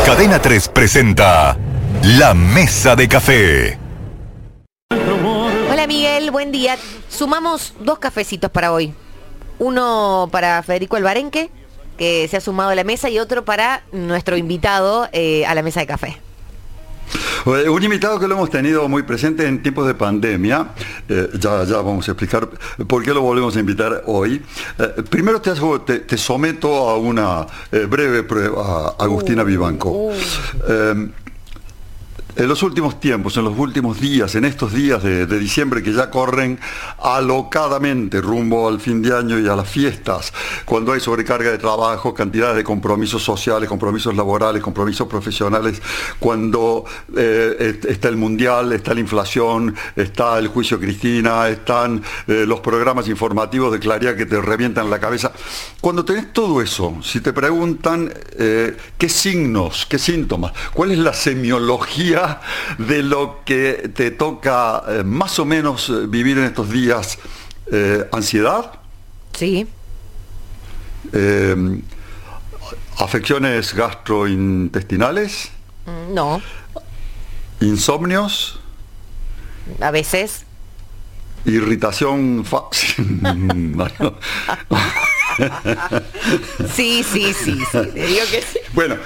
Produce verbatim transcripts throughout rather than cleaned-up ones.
Cadena tres presenta La Mesa de Café. Hola Miguel, buen día. Sumamos dos cafecitos para hoy. Uno para Federico Alvarenque, que se ha sumado a la mesa, y otro para nuestro invitado eh, a la mesa de café. Un invitado que lo hemos tenido muy presente en tiempos de pandemia, eh, ya, ya vamos a explicar por qué lo volvemos a invitar hoy. Eh, primero te, hago, te, te someto a una eh, breve prueba, Agustina uh, Vivanco. Uh. Eh, En los últimos tiempos, en los últimos días, en estos días de, de diciembre que ya corren alocadamente rumbo al fin de año y a las fiestas, cuando hay sobrecarga de trabajo, cantidad de compromisos sociales, compromisos laborales, compromisos profesionales, cuando eh, está el mundial, está la inflación, está el juicio Cristina, están eh, los programas informativos de Claridad que te revientan la cabeza. Cuando tenés todo eso, si te preguntan eh, qué signos, qué síntomas, cuál es la semiología de lo que te toca eh, más o menos eh, vivir en estos días, eh, ansiedad, sí, eh, afecciones gastrointestinales, no, insomnios, a veces, irritación fácil. sí, sí, sí, sí, te digo que sí. Bueno,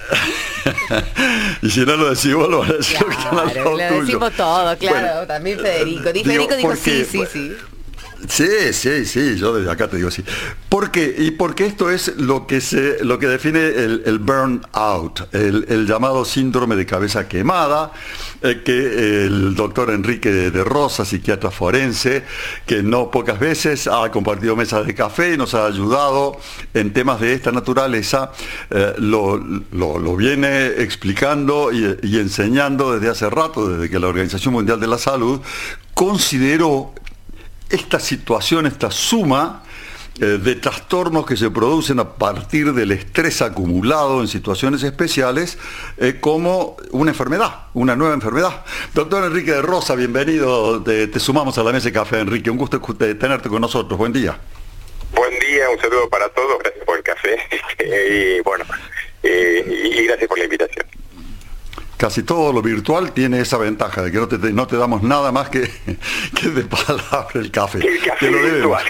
y si no lo decimos, lo van a decir. Claro, lo decimos todo, claro, bueno, también Federico. Di, Federico dijo sí, sí, sí. Sí, sí, sí, yo desde acá te digo sí. ¿Por qué? Y porque esto es lo que se, lo que define el, el burnout, el, el llamado síndrome de cabeza quemada, eh, que el doctor Enrique de Rosa, psiquiatra forense, que no pocas veces ha compartido mesas de café y nos ha ayudado en temas de esta naturaleza, eh, lo, lo, lo viene explicando y, y enseñando desde hace rato, desde que la Organización Mundial de la Salud consideró esta situación, esta suma eh, de trastornos que se producen a partir del estrés acumulado en situaciones especiales, eh, como una enfermedad, una nueva enfermedad. Doctor Enrique de Rosa, bienvenido, te, te sumamos a la mesa de café, Enrique, un gusto tenerte con nosotros, buen día. Buen día, un saludo para todos, gracias por el café, y bueno, eh, y gracias por la invitación. Casi todo lo virtual tiene esa ventaja de que no te, no te damos nada más que, que de palabra el café. El café que lo virtual,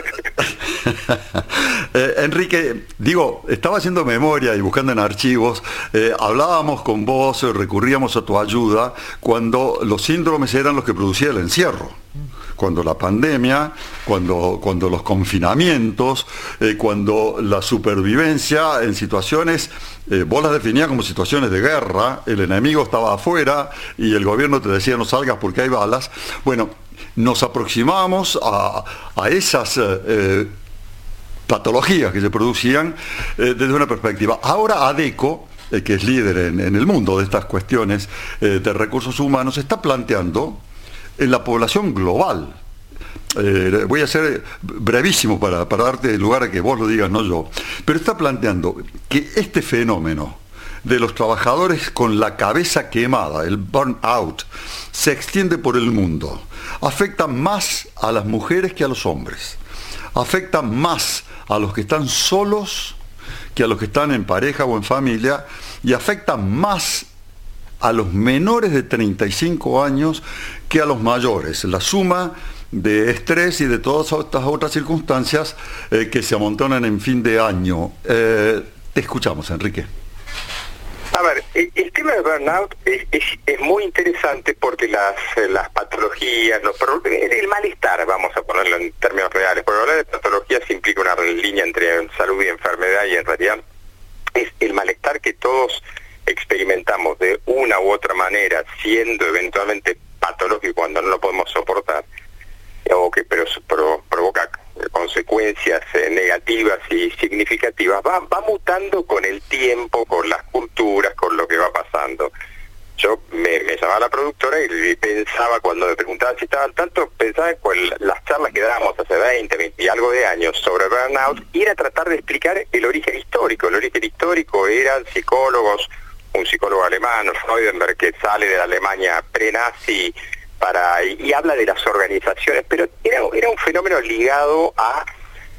eh, Enrique, digo, estaba haciendo memoria y buscando en archivos, eh, hablábamos con vos, recurríamos a tu ayuda cuando los síndromes eran los que producía el encierro. Cuando la pandemia, cuando, cuando los confinamientos, eh, cuando la supervivencia en situaciones, eh, vos las definías como situaciones de guerra, el enemigo estaba afuera y el gobierno te decía no salgas porque hay balas. Bueno, nos aproximamos a, a esas eh, patologías que se producían eh, desde una perspectiva. Ahora ADECO, eh, que es líder en, en el mundo de estas cuestiones eh, de recursos humanos, está planteando en la población global, eh, voy a ser brevísimo para, para darte el lugar a que vos lo digas, no yo, pero está planteando que este fenómeno de los trabajadores con la cabeza quemada, el burnout, se extiende por el mundo, afecta más a las mujeres que a los hombres, afecta más a los que están solos que a los que están en pareja o en familia, y afecta más a los menores de treinta y cinco años que a los mayores. La suma de estrés y de todas estas otras circunstancias eh, que se amontonan en fin de año. Eh, te escuchamos, Enrique. A ver, el, el tema del burnout es, es, es muy interesante porque las, las patologías, los, el malestar, vamos a ponerlo en términos reales, porque hablar de patologías implica una línea entre salud y enfermedad, y en realidad es el malestar que todos experimentamos de una u otra manera, siendo eventualmente patológico cuando no lo podemos soportar, o que pero, pero provoca consecuencias eh, negativas y significativas, va, va mutando con el tiempo, con las culturas, con lo que va pasando. Yo me, me llamaba la productora y pensaba, cuando me preguntaba si estaba al tanto, pensaba en cuál, las charlas que dábamos hace veinte, veinte y algo de años sobre burnout, y era tratar de explicar el origen histórico. El origen histórico eran psicólogos, un psicólogo alemán, Freudenberg, que sale de la Alemania pre-nazi para, y, y habla de las organizaciones, pero era, era un fenómeno ligado a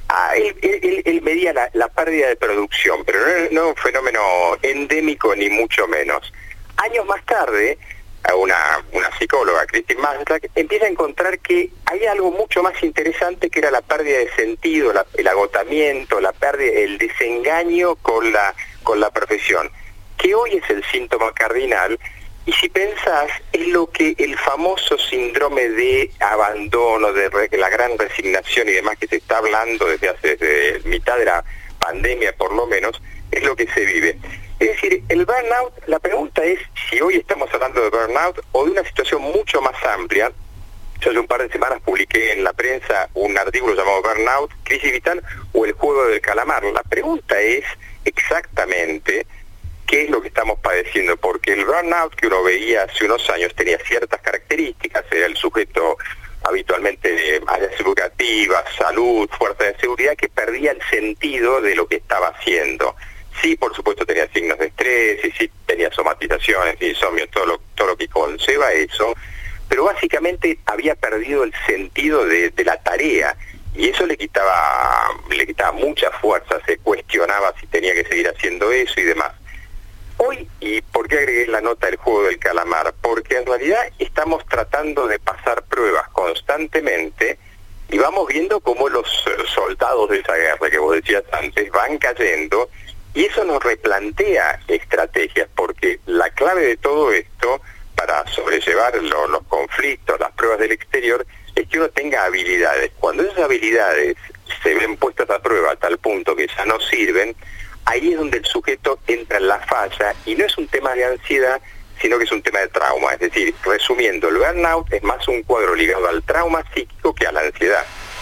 Ah, él, él, él medía la, la pérdida de producción, pero no, no un fenómeno endémico ni mucho menos. Años más tarde, una, una psicóloga, Christine Maslach, empieza a encontrar que hay algo mucho más interesante, que era la pérdida de sentido, la, el agotamiento, la pérdida, el desengaño con la, con la profesión, que hoy es el síntoma cardinal. Y si pensás, es lo que el famoso síndrome de abandono, de re, la gran resignación y demás que se está hablando desde hace desde mitad de la pandemia por lo menos, es lo que se vive. Es decir, el burnout, la pregunta es si hoy estamos hablando de burnout o de una situación mucho más amplia. Yo hace un par de semanas publiqué en la prensa un artículo llamado Burnout, Crisis Vital o el juego del calamar. La pregunta es exactamente qué es lo que estamos padeciendo, porque el burnout que uno veía hace unos años tenía ciertas características, era el sujeto habitualmente de áreas educativas, salud, fuerzas de seguridad, que perdía el sentido de lo que estaba haciendo. Sí, por supuesto tenía signos de estrés, y sí tenía somatizaciones, insomnio, todo lo, todo lo que conlleva eso, pero básicamente había perdido el sentido de, de la tarea, y eso le quitaba, le quitaba mucha fuerza, se cuestionaba si tenía que seguir haciendo eso y demás. Hoy, ¿y por qué agregué la nota del juego del calamar? Porque en realidad estamos tratando de pasar pruebas constantemente y vamos viendo cómo los soldados de esa guerra que vos decías antes van cayendo, y eso nos replantea estrategias, porque la clave de todo esto para sobrellevar lo, los conflictos, las pruebas del exterior, es que uno tenga habilidades. Cuando esas habilidades se ven puestas a prueba a tal punto que ya no sirven, ahí es donde el sujeto entra en la falla, y no es un tema de ansiedad, sino que es un tema de trauma. Es decir, resumiendo, el burnout es más un cuadro ligado al trauma psíquico que a la ansiedad.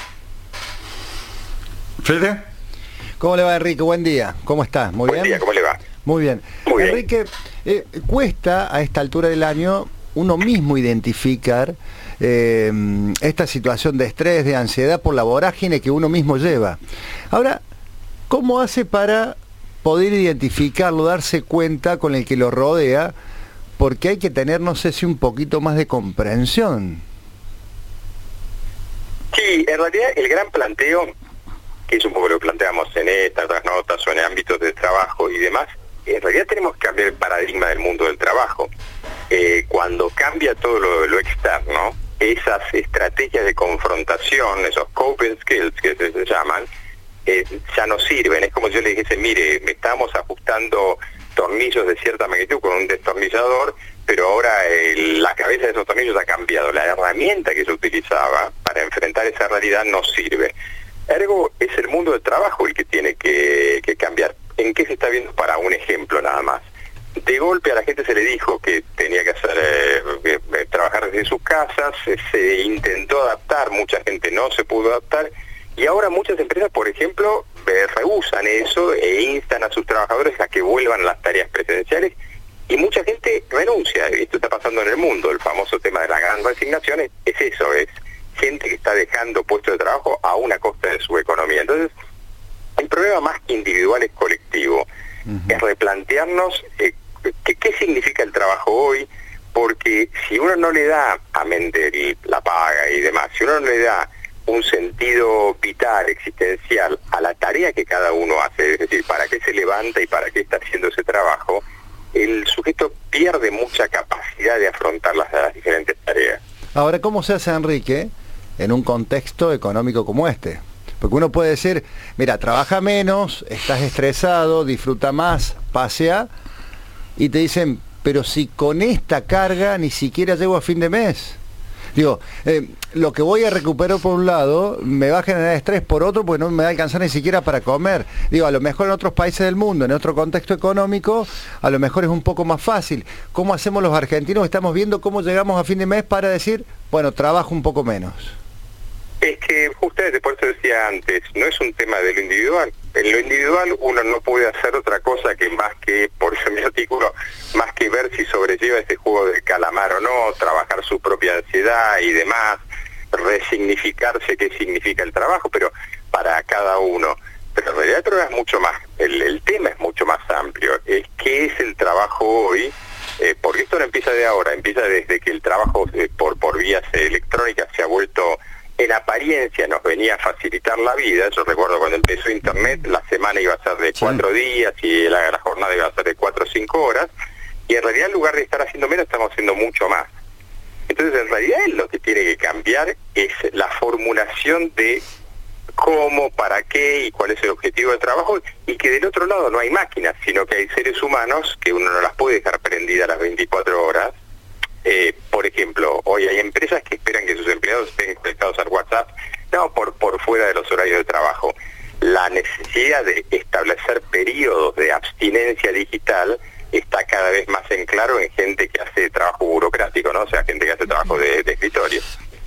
¿Fede? ¿Cómo le va, Enrique? Buen día. ¿Cómo estás? ¿Muy Buen bien? día, ¿cómo le va? Muy bien. Muy bien. Enrique, eh, cuesta a esta altura del año uno mismo identificar eh, esta situación de estrés, de ansiedad por la vorágine que uno mismo lleva. Ahora, ¿cómo hace para poder identificarlo, darse cuenta con el que lo rodea? Porque hay que tener, no sé si un poquito más de comprensión. Sí, en realidad el gran planteo, que es un poco lo que planteamos en estas, otras notas o en ámbitos de trabajo y demás, en realidad tenemos que cambiar el paradigma del mundo del trabajo. Eh, cuando cambia todo lo, lo externo, esas estrategias de confrontación, esos coping skills que se, se llaman, eh, ya no sirven. Es como si yo le dijese, mire, me estamos ajustando tornillos de cierta magnitud con un destornillador, pero ahora eh, la cabeza de esos tornillos ha cambiado. La herramienta que se utilizaba para enfrentar esa realidad no sirve. Ergo, es el mundo del trabajo el que tiene que, que cambiar. ¿En qué se está viendo? Para un ejemplo nada más. De golpe a la gente se le dijo que tenía que hacer eh, eh, trabajar desde sus casas, eh, se intentó adaptar, mucha gente no se pudo adaptar, y ahora muchas empresas, por ejemplo, eh, rehusan eso e instan a sus trabajadores a que vuelvan a las tareas presenciales, y mucha gente renuncia. Esto está pasando en el mundo. El famoso tema de la gran resignación es, es eso, es gente que está dejando puestos de trabajo a una costa de su economía. Entonces, el problema más que individual es colectivo. Uh-huh. Es replantearnos eh, qué, qué significa el trabajo hoy, porque si uno no le da, amén de la paga y demás, si uno no le da un sentido vital, existencial, a la tarea que cada uno hace, es decir, para qué se levanta y para qué está haciendo ese trabajo, el sujeto pierde mucha capacidad de afrontar las, las diferentes tareas. Ahora, ¿cómo se hace, Enrique, en un contexto económico como este? Porque uno puede decir, mira, trabaja menos, estás estresado, disfruta más, pasea, y te dicen, pero si con esta carga ni siquiera llego a fin de mes. Digo, eh, lo que voy a recuperar por un lado me va a generar estrés por otro, porque no me va a alcanzar ni siquiera para comer. Digo, a lo mejor en otros países del mundo, en otro contexto económico, a lo mejor es un poco más fácil. ¿Cómo hacemos los argentinos? Estamos viendo cómo llegamos a fin de mes para decir, bueno, trabajo un poco menos. Es que ustedes, por eso decía antes, no es un tema de lo individual. En lo individual uno no puede hacer otra cosa que más que, por eso mi artículo, más que ver si sobrelleva este juego del calamar o no, trabajar su propia ansiedad y demás, resignificarse qué significa el trabajo, pero para cada uno. Pero en realidad el problema es mucho más, el, el tema es mucho más amplio, es qué es el trabajo hoy, eh, porque esto no empieza de ahora, empieza desde que el trabajo eh, por, por vías electrónicas se ha vuelto en apariencia nos venía a facilitar la vida. Yo recuerdo cuando empezó Internet, la semana iba a ser de cuatro sí. días y la, la jornada iba a ser de cuatro o cinco horas, y en realidad en lugar de estar haciendo menos, estamos haciendo mucho más. Entonces en realidad lo que tiene que cambiar es la formulación de cómo, para qué y cuál es el objetivo del trabajo, y que del otro lado no hay máquinas, sino que hay seres humanos que uno no las puede dejar prendidas las veinticuatro horas. Eh, por ejemplo, hoy hay empresas que esperan que sus empleados estén conectados al WhatsApp, no, por, por fuera de los horarios de trabajo. La necesidad de establecer periodos de abstinencia digital está cada vez más en claro en gente que hace trabajo burocrático, ¿no? O sea, gente que hace trabajo de, de escritorio.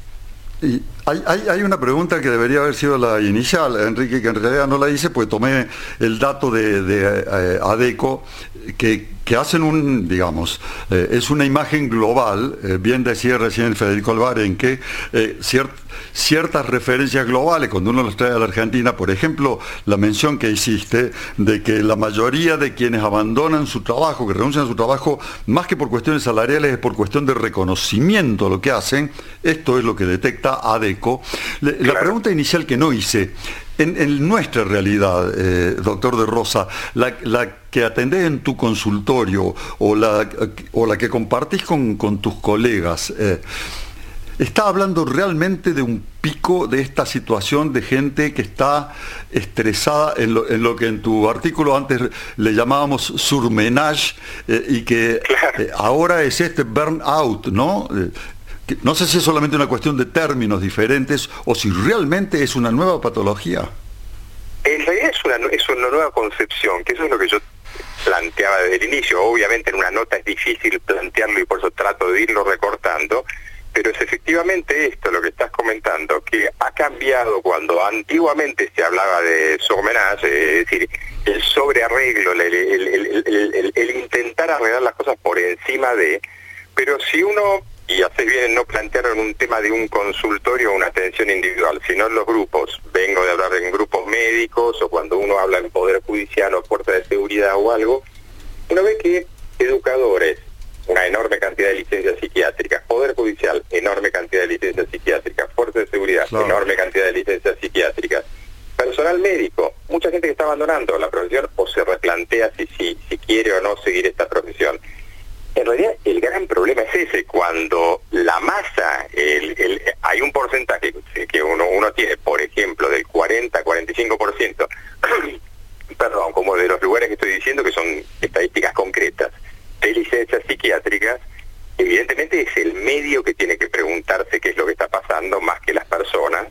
Y hay, hay, hay una pregunta que debería haber sido la inicial, Enrique, que en realidad no la hice, pues tomé el dato de, de eh, ADECO, que, que hacen un, digamos, eh, es una imagen global, eh, bien decía recién Federico Alvarenque, eh, ciert, ciertas referencias globales, cuando uno los trae a la Argentina, por ejemplo, la mención que hiciste de que la mayoría de quienes abandonan su trabajo, que renuncian a su trabajo, más que por cuestiones salariales, es por cuestión de reconocimiento de lo que hacen. Esto es lo que detecta ADECO. Le, claro. La pregunta inicial que no hice, en, en nuestra realidad, eh, doctor de Rosa, la, la que atendés en tu consultorio o la, o la que compartís con, con tus colegas, eh, ¿está hablando realmente de un pico de esta situación de gente que está estresada en lo, en lo que en tu artículo antes le llamábamos surmenage, eh, y que eh, ahora es este burnout, ¿no? Eh, que, no sé si es solamente una cuestión de términos diferentes o si realmente es una nueva patología. En realidad es una, es una nueva concepción, que eso es lo que yo planteaba desde el inicio. Obviamente en una nota es difícil plantearlo y por eso trato de irlo recortando. Pero es efectivamente esto lo que estás comentando, que ha cambiado cuando antiguamente se hablaba de surmenage, es decir, el sobrearreglo, el, el, el, el, el, el intentar arreglar las cosas por encima de... Pero si uno, y hace bien en no plantear en un tema de un consultorio o una atención individual, sino en los grupos, vengo de hablar en grupos médicos o cuando uno habla en Poder Judicial o Fuerza de Seguridad o algo, uno ve que educadores, una enorme cantidad de licencias psiquiátricas, Poder Judicial, enorme cantidad de licencias psiquiátricas, Fuerza de Seguridad, claro. enorme cantidad de licencias psiquiátricas, personal médico, mucha gente que está abandonando la profesión o se replantea si, si, si quiere o no seguir esta profesión. En realidad el gran problema es ese, cuando la masa, el, el, hay un porcentaje que uno, uno tiene, por ejemplo, del cuarenta a cuarenta y cinco por ciento, perdón, como de los lugares que estoy diciendo, que son estadísticas concretas, de licencias psiquiátricas, evidentemente es el medio que tiene que preguntarse qué es lo que está pasando más que las personas,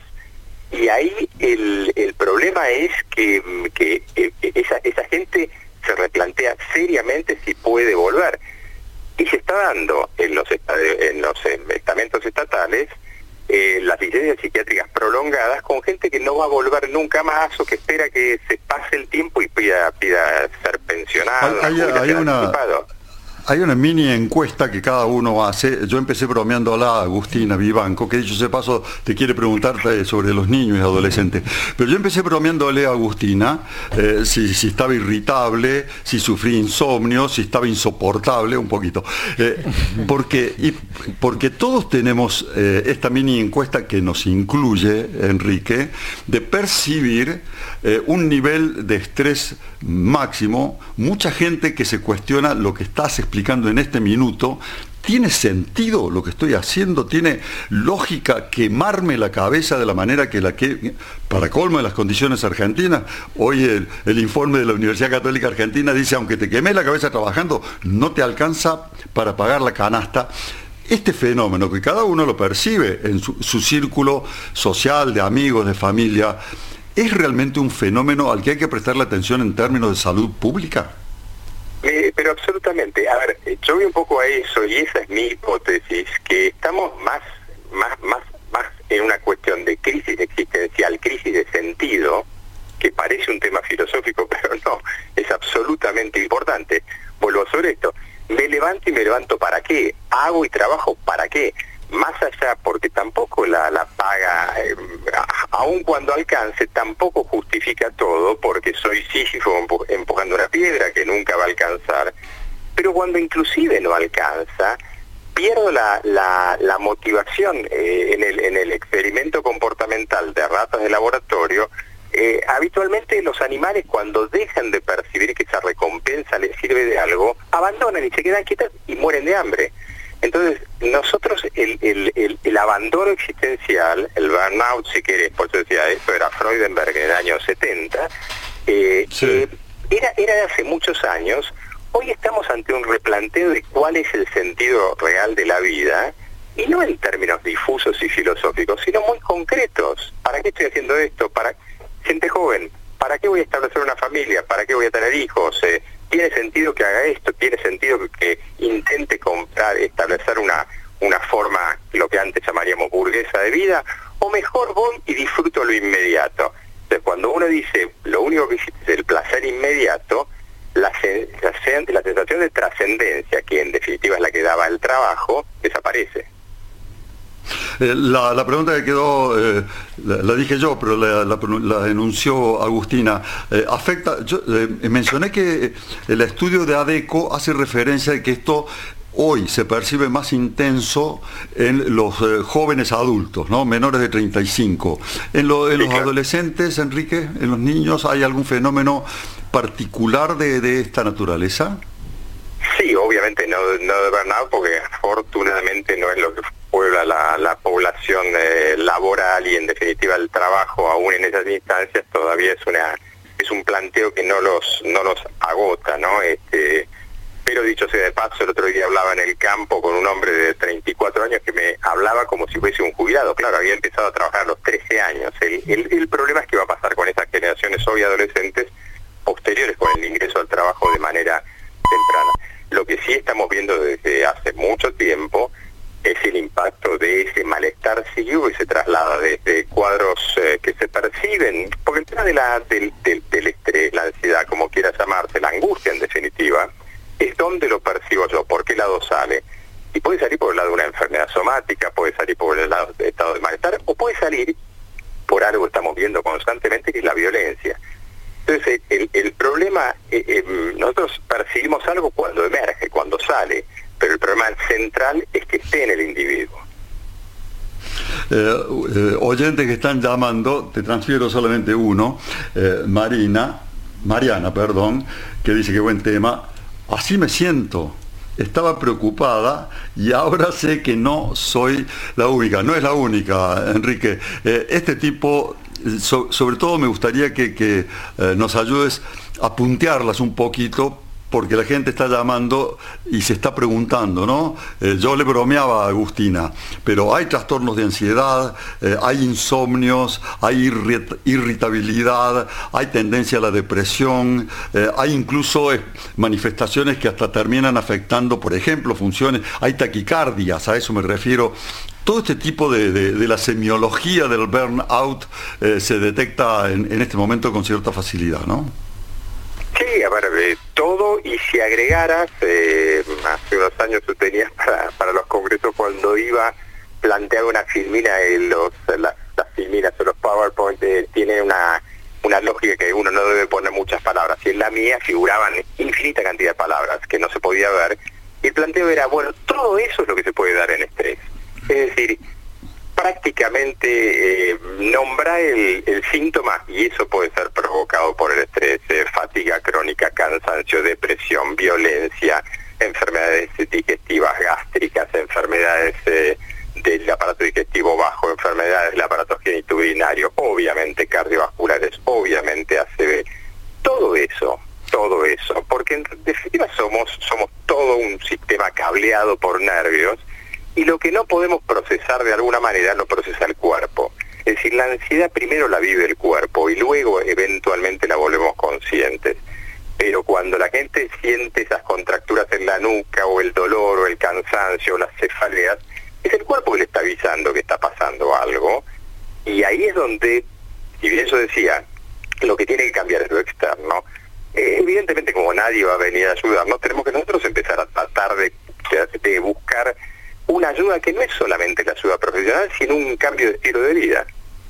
y ahí el, el problema es que, que esa, esa gente se replantea seriamente si puede volver, y se está dando en los, en los estamentos estatales eh, las licencias psiquiátricas prolongadas con gente que no va a volver nunca más o que espera que se pase el tiempo y pida, pida ser pensionado. Hay, hay, hay una... Hay una mini encuesta que cada uno hace. Yo empecé bromeándola a Agustina Vivanco, que dicho ese paso te quiere preguntarte sobre los niños y adolescentes. Pero yo empecé bromeándole a Agustina eh, si, si estaba irritable, si sufría insomnio, si estaba insoportable, un poquito. Eh, porque, y, porque todos tenemos eh, esta mini encuesta que nos incluye, Enrique, de percibir eh, un nivel de estrés máximo. Mucha gente que se cuestiona lo que estás explicando en este minuto. ¿Tiene sentido lo que estoy haciendo? ¿Tiene lógica quemarme la cabeza de la manera que la que, para colmo de las condiciones argentinas? Hoy el, el informe de la Universidad Católica Argentina dice, aunque te quemes la cabeza trabajando, no te alcanza para pagar la canasta. Este fenómeno que cada uno lo percibe en su, su círculo social, de amigos, de familia, ¿es realmente un fenómeno al que hay que prestarle atención en términos de salud pública? Eh, pero absolutamente. A ver, yo voy un poco a eso y esa es mi hipótesis, que estamos más, más, más, más en una cuestión de crisis existencial, crisis de sentido, que parece un tema filosófico, pero no, es absolutamente importante. Vuelvo sobre esto. Me levanto y me levanto ¿para qué? Hago y trabajo ¿para qué? Más allá, porque tampoco la, la paga, eh, aun cuando alcance, tampoco justifica todo, porque soy Sísifo empu empujando una piedra que nunca va a alcanzar. Pero cuando inclusive no alcanza, pierdo la, la, la motivación eh, en, el, en el experimento comportamental de ratas de laboratorio, eh, habitualmente los animales, cuando dejan de percibir que esa recompensa les sirve de algo, abandonan y se quedan quietas y mueren de hambre. Entonces, nosotros, el, el, el, el abandono existencial, el burnout, si querés, por eso decía, eso era Freudenberg en el año setenta, eh, sí. eh, era, era de hace muchos años. Hoy estamos ante un replanteo de cuál es el sentido real de la vida, y no en términos difusos y filosóficos, sino muy concretos. ¿Para qué estoy haciendo esto? Para gente joven, ¿para qué voy a establecer una familia? ¿Para qué voy a tener hijos? Eh, ¿Tiene sentido que haga esto? ¿Tiene sentido que, que intente comprar, establecer una, una forma, lo que antes llamaríamos burguesa de vida? ¿O mejor voy y disfruto lo inmediato? Entonces, cuando uno dice, lo único que existe es el placer inmediato, la, sensación, la sensación de trascendencia, que en definitiva es la que daba el trabajo, desaparece. Eh, la, la pregunta que quedó, eh, la, la dije yo, pero la, la, la enunció Agustina, eh, afecta, yo eh, mencioné que el estudio de ADECO hace referencia de que esto hoy se percibe más intenso en los eh, jóvenes adultos, ¿no? Menores de treinta y cinco. En, lo, en los adolescentes, Enrique, en los niños, ¿hay algún fenómeno particular de, de esta naturaleza? Sí, obviamente no, no de burnout, porque afortunadamente no es lo que puebla la, la población eh, laboral, y en definitiva el trabajo aún en esas instancias todavía es una es un planteo que no los no los agota, ¿no? Este, pero dicho sea de paso, el otro día hablaba en el campo con un hombre de treinta y cuatro años que me hablaba como si fuese un jubilado. Claro, había empezado a trabajar a los trece años. El, el, el problema es que va a pasar con esas generaciones hoy adolescentes posteriores con el ingreso al trabajo de manera temprana. Lo que sí estamos viendo desde hace mucho tiempo es el impacto de ese malestar psíquico y se traslada desde cuadros eh, que se perciben, porque el tema de la, del, del, del estrés, la ansiedad, como quieras llamarse, la angustia en definitiva, es donde lo percibo yo, por qué lado sale. Y puede salir por el lado de una enfermedad somática, puede salir por el lado de estado de malestar, o puede salir por algo que estamos viendo constantemente, que es la violencia. Entonces, el, el problema, eh, eh, nosotros percibimos algo cuando emerge, cuando sale, pero el problema central es que esté en el individuo. Eh, eh, oyentes que están llamando, te transfiero solamente uno, eh, Marina, Mariana, perdón, que dice que buen tema. Así me siento. Estaba preocupada y ahora sé que no soy la única. No es la única, Enrique. Eh, este tipo, so, sobre todo me gustaría que, que eh, nos ayudes a puntearlas un poquito, porque la gente está llamando y se está preguntando, ¿no? Eh, yo le bromeaba a Agustina, pero hay trastornos de ansiedad, eh, hay insomnios, hay irrit irritabilidad, hay tendencia a la depresión, eh, hay incluso eh, manifestaciones que hasta terminan afectando, por ejemplo, funciones, hay taquicardias, a eso me refiero. Todo este tipo de, de, de la semiología del burnout eh, se detecta en, en este momento con cierta facilidad, ¿no? Sí, a ver, eh, todo, y si agregaras, eh, hace unos años tú tenías para, para los congresos, cuando iba, planteaba una filmina, eh, los, las, las filminas o los PowerPoint eh, tiene una, una lógica que uno no debe poner muchas palabras, y en la mía figuraban infinita cantidad de palabras que no se podía ver, y el planteo era, bueno, todo eso es lo que se puede dar en estrés. Es decir, prácticamente eh, nombrar el, el síntoma, y eso puede ser provocado por el estrés, eh, fatiga crónica, cansancio, depresión, violencia, enfermedades digestivas gástricas, enfermedades eh, del aparato digestivo bajo, enfermedades del aparato genitourinario, obviamente cardiovasculares, obviamente A C V, todo eso, todo eso, porque en definitiva somos, somos todo un sistema cableado por nervios, y lo que no podemos procesar de alguna manera lo procesa el cuerpo. Es decir, la ansiedad primero la vive el cuerpo y luego eventualmente la volvemos conscientes. Pero cuando la gente siente esas contracturas en la nuca, o el dolor, o el cansancio, o las cefaleas, es el cuerpo que le está avisando que está pasando algo. Y ahí es donde, y bien eso decía, lo que tiene que cambiar es lo externo. Eh, evidentemente, como nadie va a venir a ayudarnos, tenemos que nosotros empezar a tratar de, de buscar una ayuda que no es solamente la ayuda profesional, sino un cambio de estilo de vida.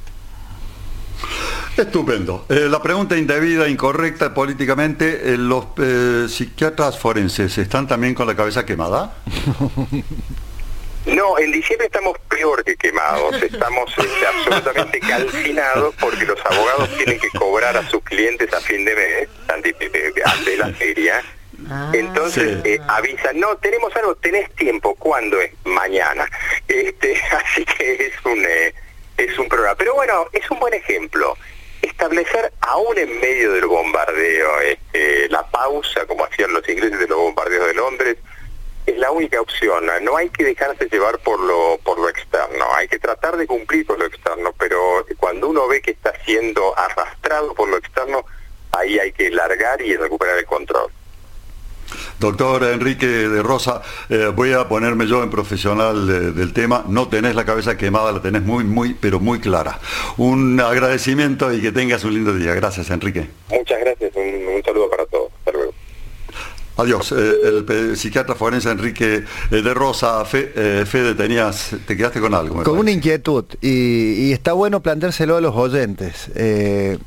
Estupendo. Eh, la pregunta indebida, incorrecta políticamente, eh, ¿los eh, psiquiatras forenses están también con la cabeza quemada? No, en diciembre estamos peor que quemados, estamos este, absolutamente calcinados porque los abogados tienen que cobrar a sus clientes a fin de mes, antes de la feria. Ah, Entonces sí. eh, avisan, no, tenemos algo, tenés tiempo, ¿cuándo es? Mañana. Este, así que es un, eh, es un programa. Pero bueno, es un buen ejemplo. Establecer aún en medio del bombardeo este, la pausa, como hacían los ingleses de los bombardeos de Londres, es la única opción. No hay que dejarse llevar por lo por lo externo, hay que tratar de cumplir con lo externo, pero cuando uno ve que está siendo arrastrado por lo externo, ahí hay que largar y recuperar el control. Doctor Enrique de Rosa, eh, voy a ponerme yo en profesional de, del tema. No tenés la cabeza quemada, la tenés muy, muy, pero muy clara. Un agradecimiento y que tengas un lindo día. Gracias, Enrique. Muchas gracias, un, un saludo para todos. Hasta luego. Adiós. Eh, el, el psiquiatra forense Enrique eh, de Rosa. Fe, eh, Fede, tenías, te quedaste con algo. Con parece. Una inquietud, y, y está bueno planteárselo a los oyentes. Eh,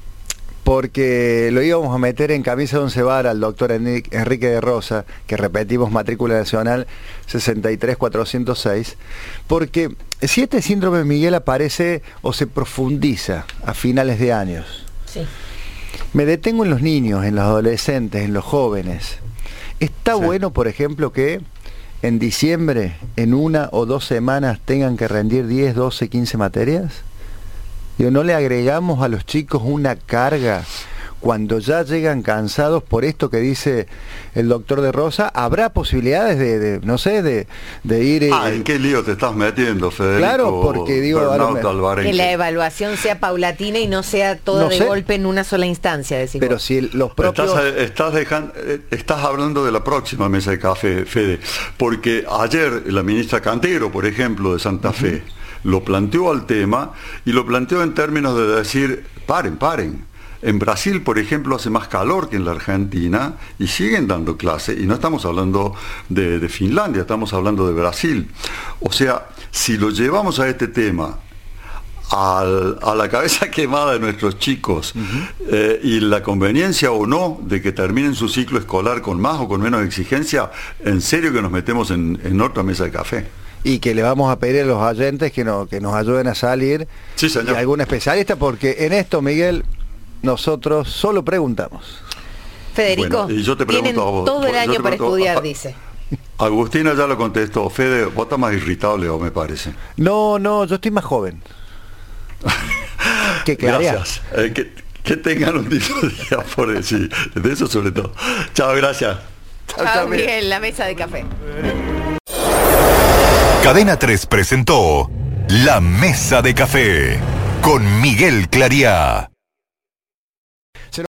porque lo íbamos a meter en camisa de once varas al doctor Enrique de Rosa, que repetimos matrícula nacional sesenta y tres cuatrocientos seis, porque si este síndrome Miguel aparece o se profundiza a finales de años, sí. Me detengo en los niños, en los adolescentes, en los jóvenes. ¿Está sí. bueno, por ejemplo, que en diciembre, en una o dos semanas, tengan que rendir diez, doce, quince materias? ¿No le agregamos a los chicos una carga cuando ya llegan cansados por esto que dice el doctor de Rosa? ¿Habrá posibilidades de, de no sé, de, de ir... Ah, ¿en qué lío te estás metiendo, Federico? Claro, porque digo... Me... Que la evaluación sea paulatina y no sea toda no de sé. golpe en una sola instancia, decimos. Pero si los propios... Estás, estás, dejando, estás hablando de la próxima mesa de café, Fede, porque ayer la ministra Cantero, por ejemplo, de Santa uh-huh. Fe, lo planteó al tema y lo planteó en términos de decir, paren, paren. En Brasil, por ejemplo, hace más calor que en la Argentina y siguen dando clase, y no estamos hablando de, de Finlandia, estamos hablando de Brasil. O sea, si lo llevamos a este tema al, a la cabeza quemada de nuestros chicos uh-huh. eh, y la conveniencia o no de que terminen su ciclo escolar con más o con menos exigencia, en serio que nos metemos en, en otra mesa de café. Y que le vamos a pedir a los oyentes que, no, que nos ayuden a salir, sí, señor. Y algún especialista, porque en esto, Miguel, nosotros solo preguntamos. Federico, bueno, y yo te tienen a vos, todo el año para pregunto, estudiar, a, dice. Agustina ya lo contestó. Fede, vos estás más irritable, o me parece. No, no, yo estoy más joven. Que gracias. Eh, que, que tengan un lindo día por decir. De eso sobre todo. Chao, gracias. Chao, chao Miguel, la mesa de café. Cadena tres presentó La Mesa de Café con Miguel Clariá.